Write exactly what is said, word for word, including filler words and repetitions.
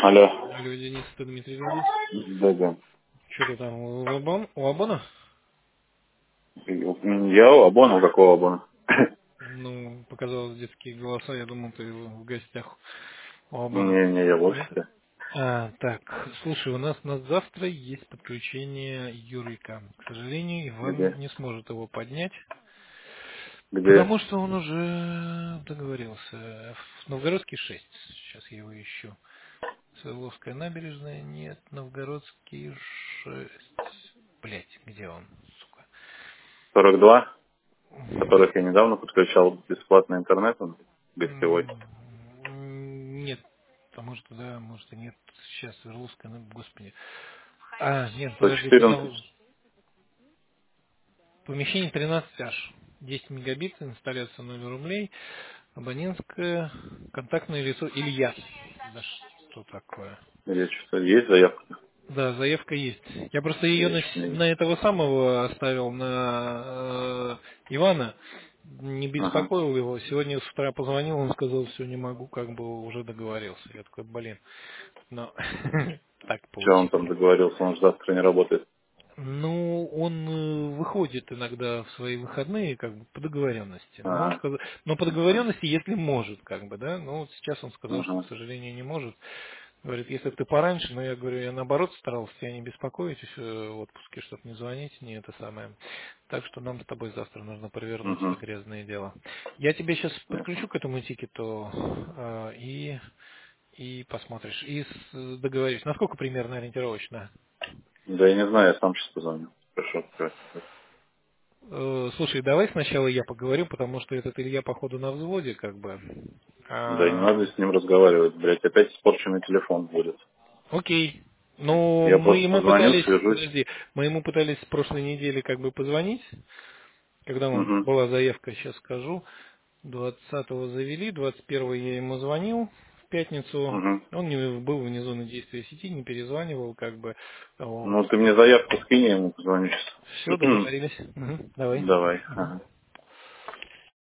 Алло. Алло, Денис, это Дмитрий звонит. Да, да. Что ты там, у Лабон- у Абона? Я у Абона, у какого Абона? Ну, показалось детские голоса, я думал, ты в гостях у Абона. Не, не, я в Нет? офисе. А, так, слушай, у нас на завтра есть подключение Юрика. К сожалению, Иван Где? не сможет его поднять, Где? потому что он уже договорился. В Новгородский шесть. Сейчас я его ищу. Свердловская набережная, нет, Новгородский шесть. Блять, где он, сука? сорок два, которых я недавно подключал бесплатный интернет, он гостевой. М, Нет, а может да, может и нет. Сейчас русская, ну, господи. А, нет, сто подожди, ты четырнадцать. на помещение тринадцать аж. десять мегабит, инсталляция ноль рублей, абонентское, контактное лицо Илья. Да что такое? Или что-то есть заявка? Да, заявка есть. Я просто ее Я на, что-то с- не на вижу. этого самого оставил, на э, Ивана. Не Ага. беспокоил его. Сегодня с утра позвонил, он сказал, все, не могу, как бы уже договорился. Я такой, блин, но так Что он получилось. там договорился? Он же завтра не работает. Ну, он э, выходит иногда в свои выходные, как бы по договоренности. Но он Ага. сказал, но по Ага. договоренности, если может, как бы, да. Но вот сейчас он сказал, что, к Ага. сожалению, не может. Говорит, если бы ты пораньше, но я говорю, я наоборот старался тебя не беспокоить э, в отпуске, чтобы не звонить, не это самое. Так что нам с тобой завтра нужно провернуть это Угу. грязное дело. Я тебе сейчас подключу Ясно. к этому тикету э, и, и посмотришь. И с- договорюсь. Насколько примерно ориентировочно? Да я не знаю, я сам сейчас позвоню. Хорошо. Э, Слушай, давай сначала я поговорю, потому что этот Илья, походу, на взводе, как бы. Да и не А, надо с ним разговаривать, блядь, опять испорченный телефон будет. окей. Ну, Я мы просто ему позвоню, пытались, свяжусь. подожди, мы ему пытались с прошлой недели как бы позвонить, когда он Угу. была заявка, сейчас скажу, двадцатого завели, двадцать первого я ему звонил в пятницу, Угу. он не был вне зоны действия сети, не перезванивал, как бы, вот. Ну, ты мне заявку скинь, я ему позвоню Все, сейчас. договорились. Мгм, давай. Давай. Мгм. Ага.